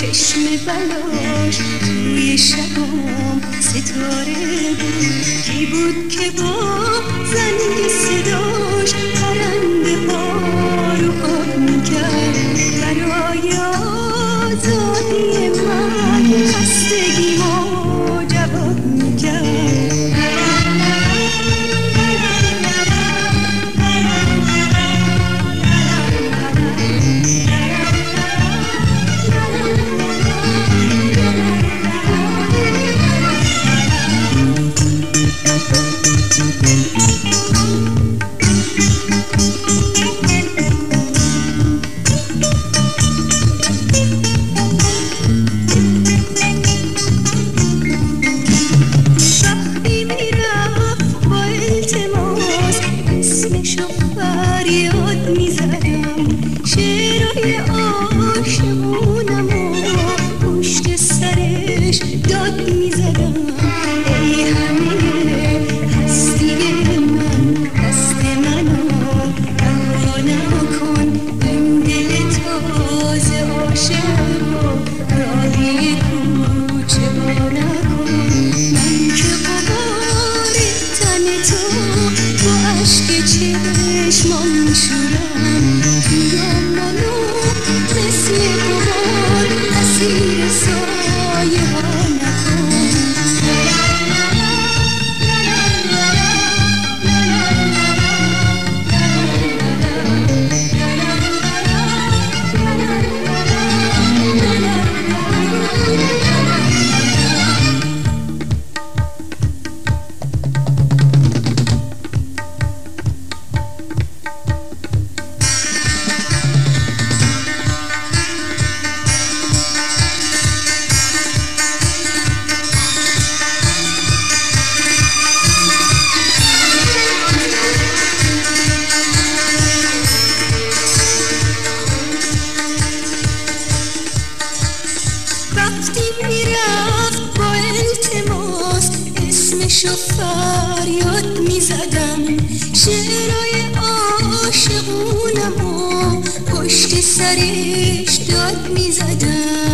چشم بلاش توی شبام ستاره بود. کی بود که با زنگ صداش پرنده ها رو خواب میکرد؟ برای آزادی من خستگیمو جواب میکرد. فریاد میزدم شعرهای عاشقونمو پشت سرش داد میزدم. ای همه هستی من دست منو رها نکن، این دل تازه عاشقو راهی کوچه با نکن. من که غبار تن تو با عشق چشمام میشورم، بیا منو مثل غبار اسیر سایه ها نکن. وقتی میرفت با التماس اسمشو فریاد میزدم، شعرهای عاشقونمو پشت سرش داد میزدم.